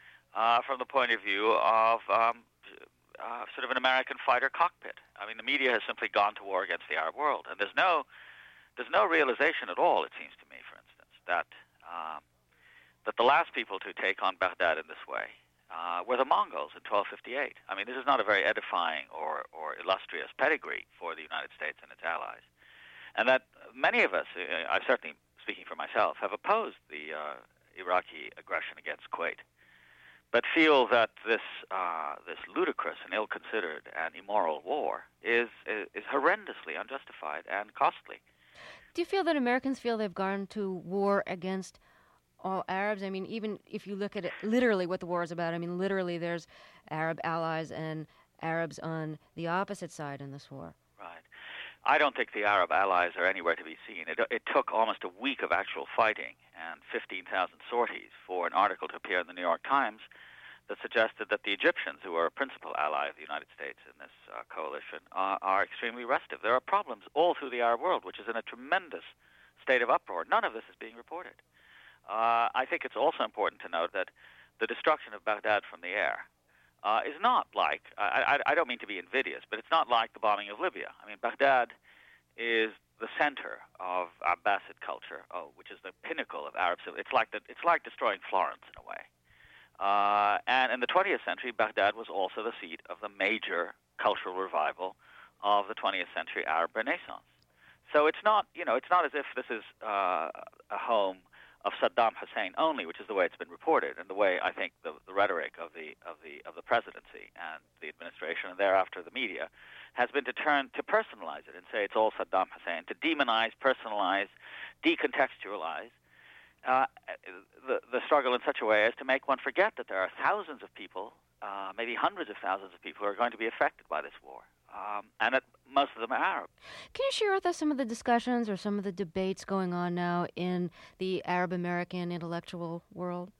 uh, from the point of view of um, uh, sort of an American fighter cockpit. I mean, the media has simply gone to war against the Arab world, and there's no There's no realization at all, it seems to me, for instance, that um, that the last people to take on Baghdad in this way uh, were the Mongols in twelve fifty-eight. I mean, this is not a very edifying or, or illustrious pedigree for the United States and its allies. And that many of us, uh, I'm certainly speaking for myself, have opposed the uh, Iraqi aggression against Kuwait, but feel that this uh, this ludicrous and ill-considered and immoral war is, is is horrendously unjustified and costly. Do you feel that Americans feel they've gone to war against all Arabs? I mean, even if you look at it literally what the war is about, I mean, literally there's Arab allies and Arabs on the opposite side in this war. Right. I don't think the Arab allies are anywhere to be seen. It, it took almost a week of actual fighting and fifteen thousand sorties for an article to appear in the New York Times that suggested that the Egyptians, who are a principal ally of the United States in this uh, coalition, uh, are extremely restive. There are problems all through the Arab world, which is in a tremendous state of uproar. None of this is being reported. Uh, I think it's also important to note that the destruction of Baghdad from the air uh, is not like, I, I, I don't mean to be invidious, but it's not like the bombing of Libya. I mean, Baghdad is the center of Abbasid culture, oh, which is the pinnacle of Arab civilization. It's like, the, it's like destroying Florence in a way. Uh, and in the twentieth century, Baghdad was also the seat of the major cultural revival of the twentieth century Arab Renaissance. So it's not, you know, it's not as if this is uh, a home of Saddam Hussein only, which is the way it's been reported, and the way I think the, the rhetoric of the of the of the presidency and the administration, and thereafter the media, has been to turn to personalize it and say it's all Saddam Hussein, to demonize, personalize, decontextualize Uh, the, the struggle in such a way as to make one forget that there are thousands of people, uh, maybe hundreds of thousands of people who are going to be affected by this war, um, and that most of them are Arab. Can you share with us some of the discussions or some of the debates going on now in the Arab-American intellectual world?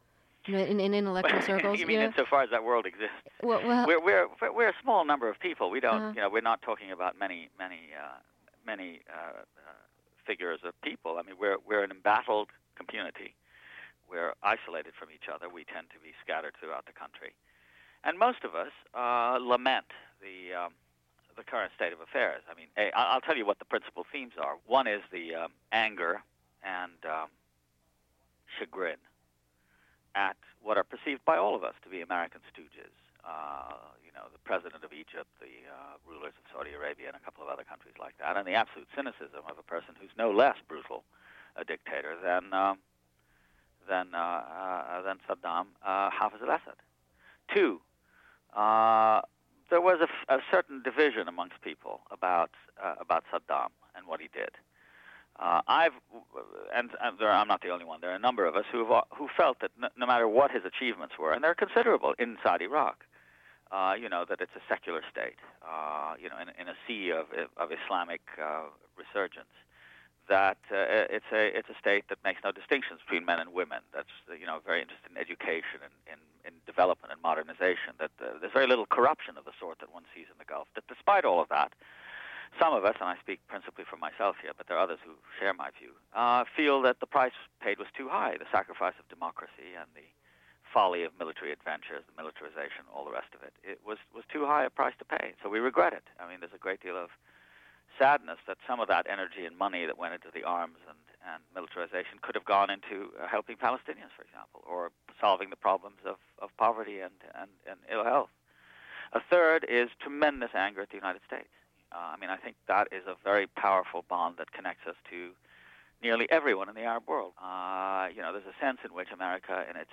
You know, in, in intellectual circles. You mean yeah? insofar as that world exists? Well, well we're we're we're a small number of people. We don't, Uh-huh. you know, we're not talking about many many uh, many uh, uh, figures of people. I mean, we're we're an embattled community. We're isolated from each other. We tend to be scattered throughout the country, and most of us uh, lament the um, the current state of affairs. I mean, a, I'll tell you what the principal themes are. One is the um, anger and um, chagrin at what are perceived by all of us to be American stooges. Uh, you know, the president of Egypt, the uh, rulers of Saudi Arabia, and a couple of other countries like that, and the absolute cynicism of a person who's no less brutal a dictator than uh, than uh, uh, than Saddam, uh, Hafez al-Assad. Two, uh, there was a, f- a certain division amongst people about uh, about Saddam and what he did. Uh, I've, and, and there, I'm not the only one. There are a number of us who have, who felt that n- no matter what his achievements were, and they're considerable inside Iraq, uh, you know, that it's a secular state, uh, you know, in, in a sea of of Islamic uh, resurgence, that uh, it's a it's a state that makes no distinctions between men and women. That's you know very interested in education and in, in development and modernization. That uh, there's very little corruption of the sort that one sees in the Gulf. That despite all of that, some of us, and I speak principally for myself here, but there are others who share my view, uh, feel that the price paid was too high, the sacrifice of democracy and the folly of military adventures, the militarization, all the rest of it. It was, was too high a price to pay, so we regret it. I mean, there's a great deal of sadness that some of that energy and money that went into the arms and, and militarization could have gone into uh, helping Palestinians, for example, or solving the problems of, of poverty and, and, and ill health. A third is tremendous anger at the United States. Uh, I mean, I think that is a very powerful bond that connects us to nearly everyone in the Arab world. Uh, you know, there's a sense in which America, in its,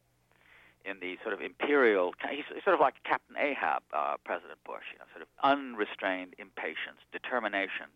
in the sort of imperial, he's sort of like Captain Ahab, uh, President Bush, you know, sort of unrestrained impatience, determination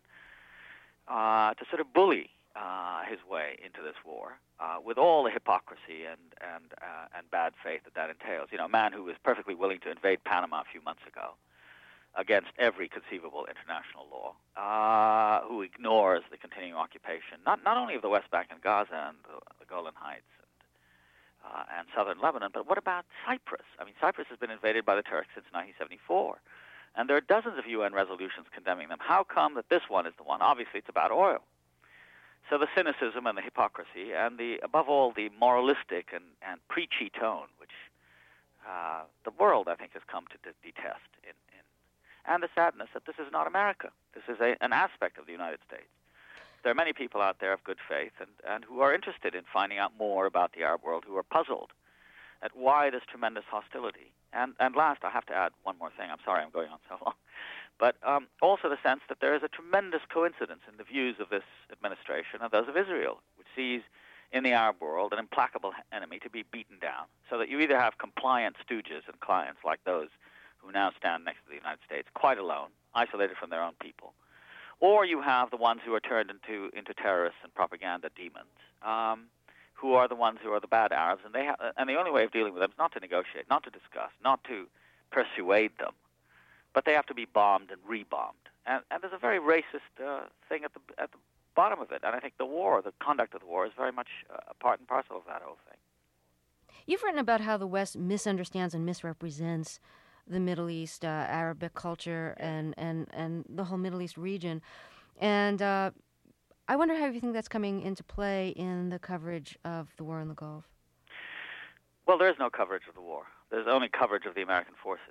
uh, to sort of bully uh, his way into this war uh, with all the hypocrisy and and uh, and bad faith that that entails. You know, a man who was perfectly willing to invade Panama a few months ago against every conceivable international law, uh, who ignores the continuing occupation, not not only of the West Bank and Gaza and the, the Golan Heights and, uh, and southern Lebanon, but what about Cyprus? I mean, Cyprus has been invaded by the Turks since nineteen seventy-four, and there are dozens of U N resolutions condemning them. How come that this one is the one? Obviously, it's about oil. So the cynicism and the hypocrisy and, the above all, the moralistic and, and preachy tone, which uh, the world, I think, has come to de- detest in, in and the sadness that this is not America. This is a, an aspect of the United States. There are many people out there of good faith and, and who are interested in finding out more about the Arab world, who are puzzled at why this tremendous hostility. And, and last, I have to add one more thing. I'm sorry I'm going on so long. But um, also the sense that there is a tremendous coincidence in the views of this administration and those of Israel, which sees in the Arab world an implacable enemy to be beaten down, so that you either have compliant stooges and clients like those who now stand next to the United States, quite alone, isolated from their own people, or you have the ones who are turned into into terrorists and propaganda demons, um, who are the ones who are the bad Arabs, and they ha- and the only way of dealing with them is not to negotiate, not to discuss, not to persuade them, but they have to be bombed and rebombed. And, and there's a very racist uh, thing at the at the bottom of it, and I think the war, the conduct of the war, is very much uh, a part and parcel of that whole thing. You've written about how the West misunderstands and misrepresents the Middle East, uh, Arabic culture, and, and, and the whole Middle East region. And uh, I wonder how you think that's coming into play in the coverage of the war in the Gulf. Well, there is no coverage of the war. There's only coverage of the American forces.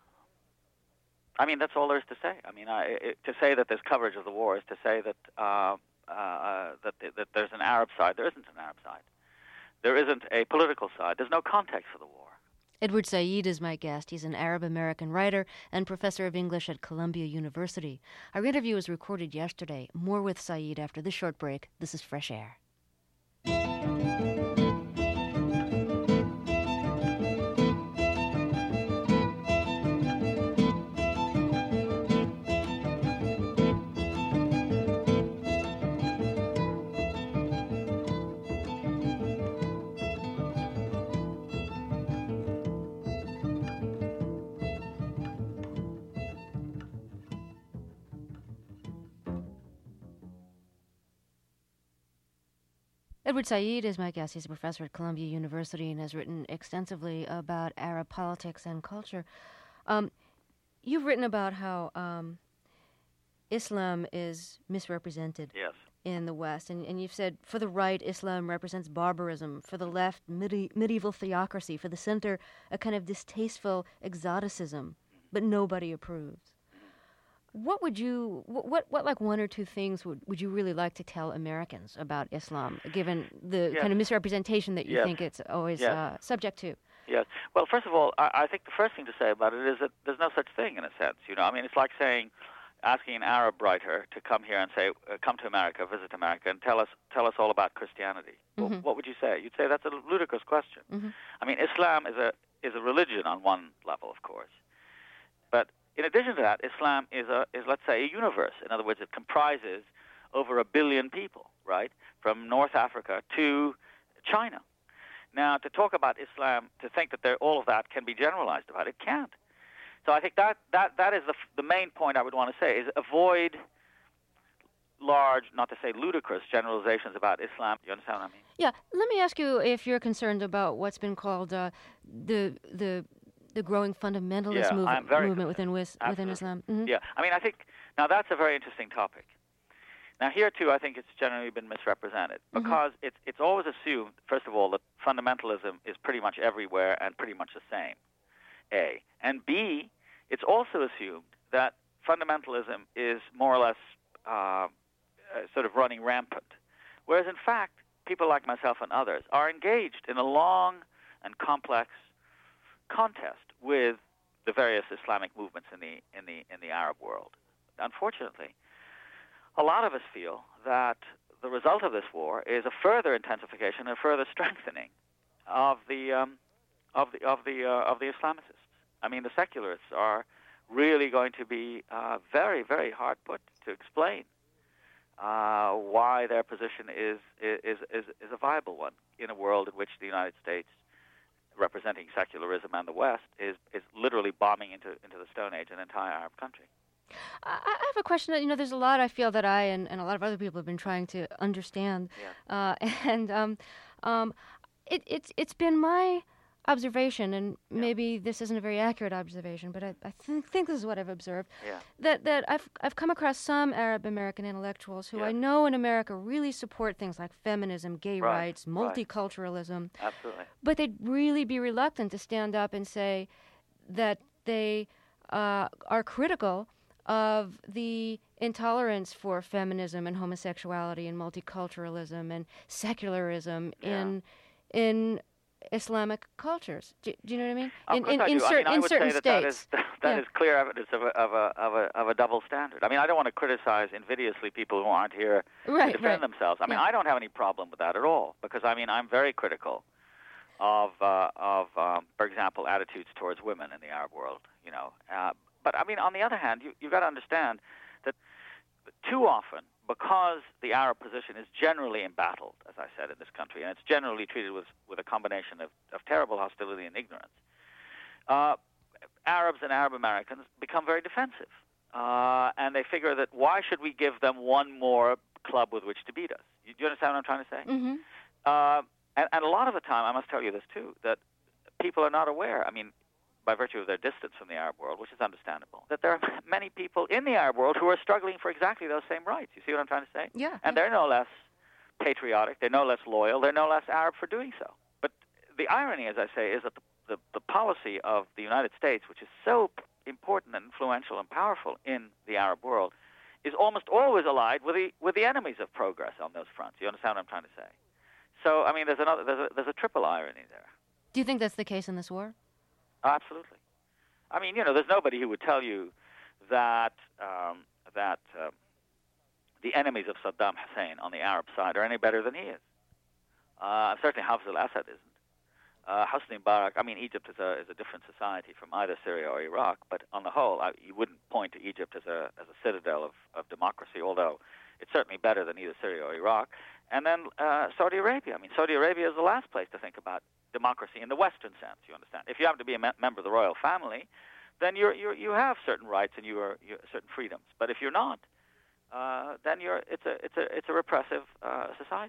I mean, that's all there is to say. I mean, I, it, to say that there's coverage of the war is to say that, uh, uh, that, that there's an Arab side. There isn't an Arab side. There isn't a political side. There's no context for the war. Edward Said is my guest. He's an Arab-American writer and professor of English at Columbia University. Our interview was recorded yesterday. More with Said after this short break. This is Fresh Air. Edward Said is my guest. He's a professor at Columbia University and has written extensively about Arab politics and culture. Um, you've written about how um, Islam is misrepresented yes. in the West, and, and you've said for the right, Islam represents barbarism, for the left, medi- medieval theocracy, for the center, a kind of distasteful exoticism, but nobody approves. What would you, what, what, what like one or two things would, would you really like to tell Americans about Islam, given the yes. kind of misrepresentation that you yes. think it's always yes. uh, subject to? Yes. Well, first of all, I, I think the first thing to say about it is that there's no such thing in a sense. You know, I mean, it's like saying, asking an Arab writer to come here and say, uh, come to America, visit America, and tell us tell us all about Christianity. Mm-hmm. Well, what would you say? You'd say that's a ludicrous question. Mm-hmm. I mean, Islam is a is a religion on one level, of course, but in addition to that, Islam is a is let's say a universe. In other words, it comprises over a billion people, right, from North Africa to China. Now, to talk about Islam, to think that there, all of that can be generalized about it, can't. So I think that, that, that is the, the main point I would want to say, is avoid large, not to say ludicrous, generalizations about Islam. You understand what I mean? Yeah. Let me ask you if you're concerned about what's been called uh, the the the growing fundamentalist yeah, move, I'm very movement within, wis- within Islam. Mm-hmm. Yeah. I mean, I think, now that's a very interesting topic. Now, here, too, I think it's generally been misrepresented because mm-hmm. it's, it's always assumed, first of all, that fundamentalism is pretty much everywhere and pretty much the same, A. And B, it's also assumed that fundamentalism is more or less uh, uh, sort of running rampant, whereas, in fact, people like myself and others are engaged in a long and complex contest with the various Islamic movements in the in the in the Arab world. Unfortunately, a lot of us feel that the result of this war is a further intensification and further strengthening of the um, of the of the uh, of the Islamicists. I mean, the secularists are really going to be uh, very very hard put to explain uh, why their position is is is is a viable one in a world in which the United States, representing secularism and the West, is, is literally bombing into into the Stone Age an entire Arab country. I I have a question. You know, there's a lot I feel that I and, and a lot of other people have been trying to understand, yeah. uh, and um, um, it, it's it's been my observation, and yeah. maybe this isn't a very accurate observation, but I, I th- think this is what I've observed. Yeah. That that I've I've come across some Arab American intellectuals who yeah. I know in America really support things like feminism, gay right. rights, multiculturalism. Right. Absolutely. But they'd really be reluctant to stand up and say that they uh, are critical of the intolerance for feminism and homosexuality and multiculturalism and secularism yeah. in in Islamic cultures. Do, do you know what I mean? Of in course in, I in, do. cer- I mean, I in would certain say that states. That is, that yeah. is clear evidence of a, of, a, of, a, of a double standard. I mean, I don't want to criticize invidiously people who aren't here right, to defend right. themselves. I mean, yeah. I don't have any problem with that at all because, I mean, I'm very critical of, uh, of um, for example, attitudes towards women in the Arab world, you know. Uh, but, I mean, on the other hand, you, you've got to understand that too often, because the Arab position is generally embattled, as I said, in this country, and it's generally treated with, with a combination of, of terrible hostility and ignorance, uh, Arabs and Arab Americans become very defensive. Uh, and they figure that why should we give them one more club with which to beat us? You, do you understand what I'm trying to say? Mm-hmm. Uh, and, and a lot of the time, I must tell you this too, that people are not aware, I mean, by virtue of their distance from the Arab world, which is understandable, that there are many people in the Arab world who are struggling for exactly those same rights. You see what I'm trying to say? Yeah. And yeah. they're no less patriotic, they're no less loyal, they're no less Arab for doing so. But the irony, as I say, is that the, the, the policy of the United States, which is so important and influential and powerful in the Arab world, is almost always allied with the with the enemies of progress on those fronts. You understand what I'm trying to say? So, I mean, there's another there's a, there's a triple irony there. Do you think that's the case in this war? Oh, absolutely. I mean, you know, there's nobody who would tell you that um, that um, the enemies of Saddam Hussein on the Arab side are any better than he is. Uh, certainly, Hafez al-Assad isn't. Uh, Hosni Mubarak. I mean, Egypt is a is a different society from either Syria or Iraq, but on the whole, I, you wouldn't point to Egypt as a as a citadel of, of democracy, although it's certainly better than either Syria or Iraq. And then uh, Saudi Arabia. I mean, Saudi Arabia is the last place to think about democracy in the Western sense. You understand? If you happen to be a me- member of the royal family, then you're, you're you have certain rights and you are you, certain freedoms. But if you're not, uh, then you're it's a it's a it's a repressive uh, society.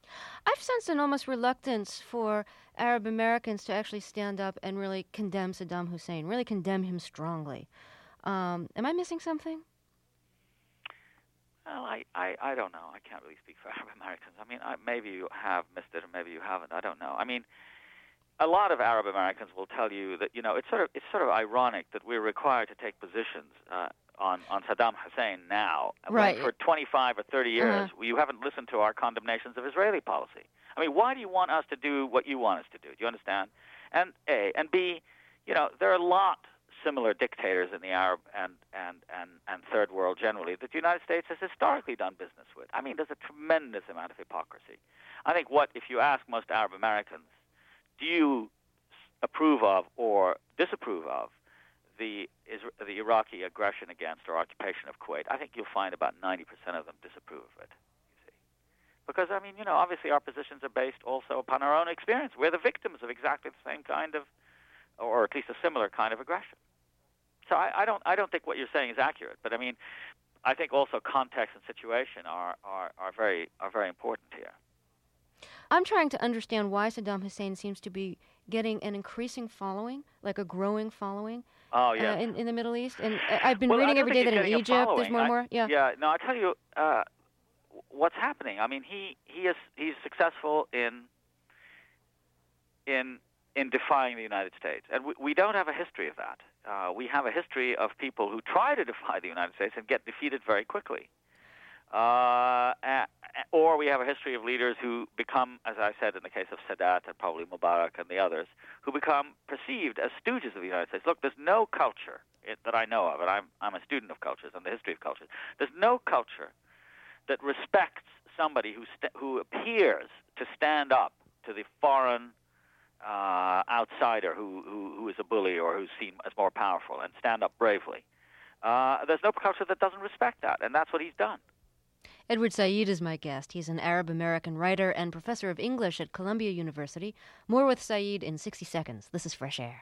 I've sensed an almost reluctance for Arab Americans to actually stand up and really condemn Saddam Hussein, really condemn him strongly. Um, am I missing something? Well, I, I, I don't know. I can't really speak for Arab Americans. I mean, I, maybe you have missed it, or maybe you haven't. I don't know. I mean, a lot of Arab Americans will tell you that, you know, it's sort of it's sort of ironic that we're required to take positions uh, on on Saddam Hussein now, right. when for twenty-five or thirty years uh-huh. you haven't listened to our condemnations of Israeli policy. I mean, why do you want us to do what you want us to do? Do you understand? And A and B, you know, there are a lot similar dictators in the Arab and, and, and, and third world generally that the United States has historically done business with. I mean, there's a tremendous amount of hypocrisy. I think what, if you ask most Arab Americans, do you approve of or disapprove of the, the Iraqi aggression against or occupation of Kuwait? I think you'll find about ninety percent of them disapprove of it, you see. Because, I mean, you know, obviously our positions are based also upon our own experience. We're the victims of exactly the same kind of, or at least a similar kind of aggression. So I, I don't I don't think what you're saying is accurate. But I mean, I think also context and situation are, are, are very are very important here. I'm trying to understand why Saddam Hussein seems to be getting an increasing following, like a growing following. Oh yeah. Uh, in, in the Middle East, and I've been well, reading I every don't day think that in he's getting Egypt there's more and more. I, Yeah. Yeah. No, I tell you, uh, what's happening. I mean, he he is he's successful in in in defying the United States, and we, we don't have a history of that. Uh, we have a history of people who try to defy the United States and get defeated very quickly. Uh, or we have a history of leaders who become, as I said in the case of Sadat and probably Mubarak and the others, who become perceived as stooges of the United States. Look, there's no culture it, that I know of, and I'm, I'm a student of cultures and the history of cultures. There's no culture that respects somebody who, st- who appears to stand up to the foreign uh, outsider who, who, who is a bully or who's seen as more powerful and stand up bravely. Uh, there's no culture that doesn't respect that, and that's what he's done. Edward Said is my guest. He's an Arab-American writer and professor of English at Columbia University. More with Said in sixty seconds. This is Fresh Air.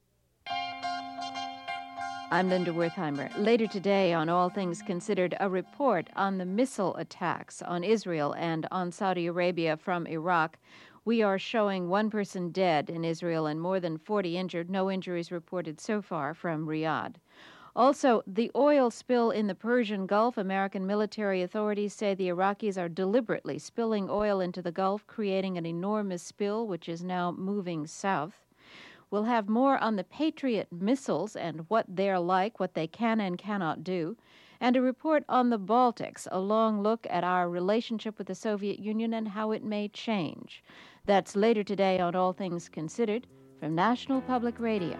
I'm Linda Wertheimer. Later today on All Things Considered, a report on the missile attacks on Israel and on Saudi Arabia from Iraq. We are showing one person dead in Israel and more than forty injured. No injuries reported so far from Riyadh. Also, the oil spill in the Persian Gulf. American military authorities say the Iraqis are deliberately spilling oil into the Gulf, creating an enormous spill, which is now moving south. We'll have more on the Patriot missiles and what they're like, what they can and cannot do, and a report on the Baltics, a long look at our relationship with the Soviet Union and how it may change. That's later today on All Things Considered from National Public Radio.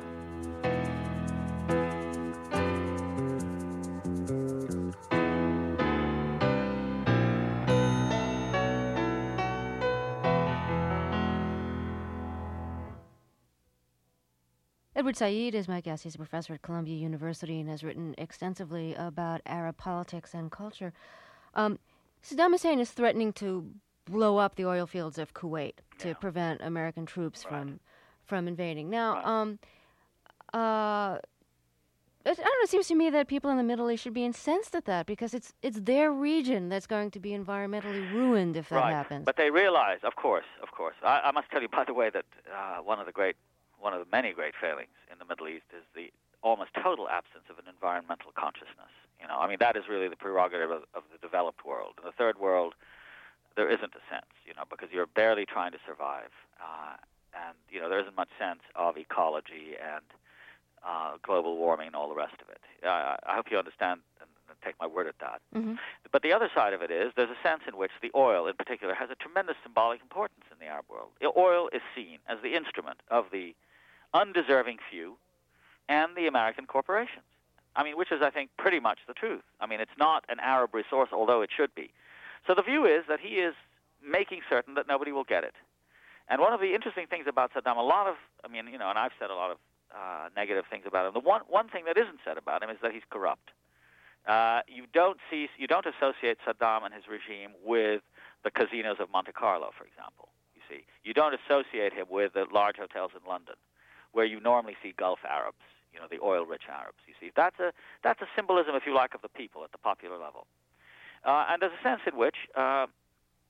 Edward Said is my guest. He's a professor at Columbia University and has written extensively about Arab politics and culture. Um, Saddam Hussein is threatening to blow up the oil fields of Kuwait to yeah. prevent American troops right. from from invading. Now, right. um, uh, I don't know, it seems to me that people in the Middle East should be incensed at that because it's it's their region that's going to be environmentally ruined if that right. happens. But they realize, of course, of course. I, I must tell you, by the way, that uh, one of the great One of the many great failings in the Middle East is the almost total absence of an environmental consciousness. You know, I mean, that is really the prerogative of, of the developed world. In the third world, there isn't a sense, you know, because you're barely trying to survive. Uh, and, you know, there isn't much sense of ecology and uh, global warming and all the rest of it. Uh, I hope you understand and take my word at that. Mm-hmm. But the other side of it is there's a sense in which the oil, in particular, has a tremendous symbolic importance in the Arab world. Oil is seen as the instrument of the undeserving few and the American corporations. I mean, which is, I think, pretty much the truth. I mean, it's not an Arab resource, although it should be. So the view is that he is making certain that nobody will get it. And one of the interesting things about Saddam, a lot of, I mean, you know, and I've said a lot of uh, negative things about him. The one one thing that isn't said about him is that he's corrupt. Uh, you don't see, you don't associate Saddam and his regime with the casinos of Monte Carlo, for example. You see, you don't associate him with the large hotels in London, where you normally see Gulf Arabs, you know, the oil-rich Arabs. You see, that's a that's a symbolism, if you like, of the people at the popular level. Uh, and there's a sense in which uh,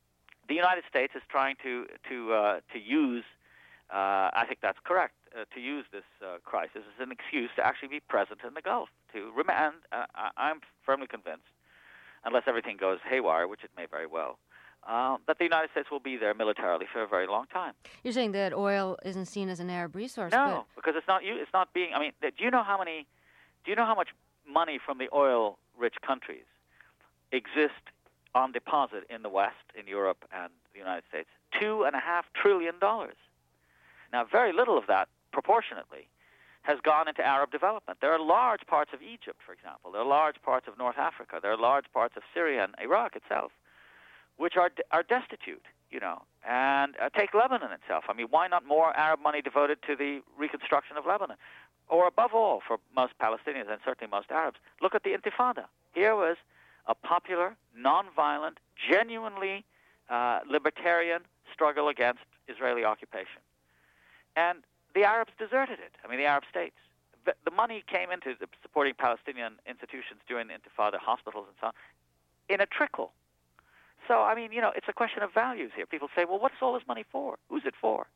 the United States is trying to to uh, to use, uh, I think that's correct, uh, to use this uh, crisis as an excuse to actually be present in the Gulf. To rem- and uh, I'm firmly convinced, unless everything goes haywire, which it may very well, uh, that the United States will be there militarily for a very long time. You're saying that oil isn't seen as an Arab resource? No, but... because it's not. It's not being. I mean, do you know how many? Do you know how much money from the oil-rich countries exist on deposit in the West, in Europe, and the United States? Two and a half trillion dollars. Now, very little of that, proportionately, has gone into Arab development. There are large parts of Egypt, for example. There are large parts of North Africa. There are large parts of Syria and Iraq itself, which are are destitute, you know. And uh, take Lebanon itself. I mean, why not more Arab money devoted to the reconstruction of Lebanon? Or above all, for most Palestinians and certainly most Arabs, look at the Intifada. Here was a popular, nonviolent, genuinely uh, libertarian struggle against Israeli occupation. And the Arabs deserted it. I mean, the Arab states. The, the money came into the supporting Palestinian institutions during the Intifada, hospitals and so on, in a trickle. So, I mean, you know, it's a question of values here. People say, well, what's all this money for? Who's it for?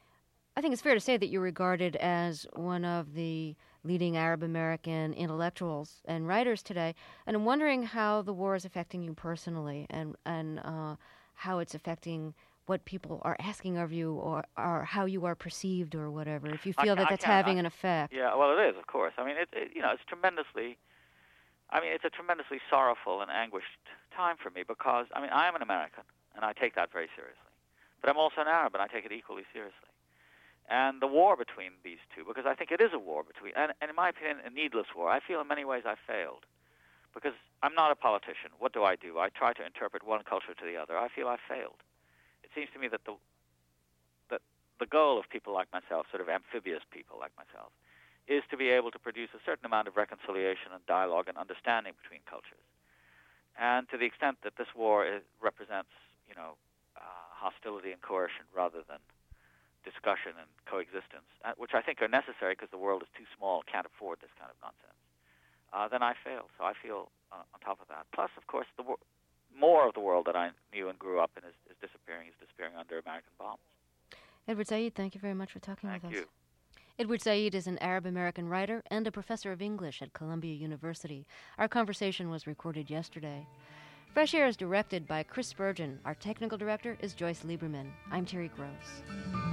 I think it's fair to say that you're regarded as one of the leading Arab American intellectuals and writers today, and I'm wondering how the war is affecting you personally, and and uh, how it's affecting what people are asking of you, or, or how you are perceived, or whatever. If you feel I, that I that's can, having I, an effect. Yeah, well, it is, of course. I mean, it, it you know, it's tremendously. I mean, it's a tremendously sorrowful and anguished time for me because I mean, I am an American, and I take that very seriously, but I'm also an Arab, and I take it equally seriously. And the war between these two, because I think it is a war between, and, and in my opinion, a needless war. I feel in many ways I failed, because I'm not a politician. What do I do? I try to interpret one culture to the other. I feel I failed. It seems to me that the that the goal of people like myself, sort of amphibious people like myself, is to be able to produce a certain amount of reconciliation and dialogue and understanding between cultures. And to the extent that this war is, represents, you know, uh, hostility and coercion rather than discussion and coexistence, uh, which I think are necessary because the world is too small, can't afford this kind of nonsense, uh, then I failed. So I feel uh, on top of that. Plus, of course, the wor- more of the world that I knew and grew up in is, is disappearing, is disappearing under American bombs. Edward Said, thank you very much for talking Thank with you. us. Edward Said is an Arab-American writer and a professor of English at Columbia University. Our conversation was recorded yesterday. Fresh Air is directed by Chris Spurgeon. Our technical director is Joyce Lieberman. I'm Terry Gross.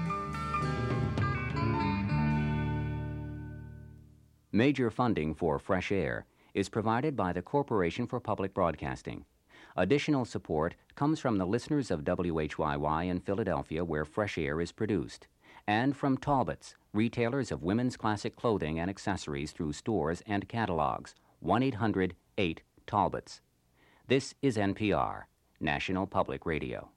Major funding for Fresh Air is provided by the Corporation for Public Broadcasting. Additional support comes from the listeners of W H Y Y in Philadelphia, where Fresh Air is produced, and from Talbots, retailers of women's classic clothing and accessories through stores and catalogs. one eight hundred eight Talbots. This is N P R, National Public Radio.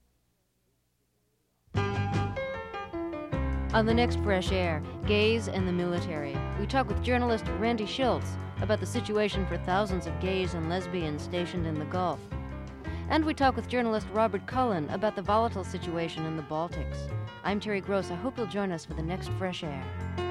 On the next Fresh Air, gays and the military. We talk with journalist Randy Schultz about the situation for thousands of gays and lesbians stationed in the Gulf. And we talk with journalist Robert Cullen about the volatile situation in the Baltics. I'm Terry Gross. I hope you'll join us for the next Fresh Air.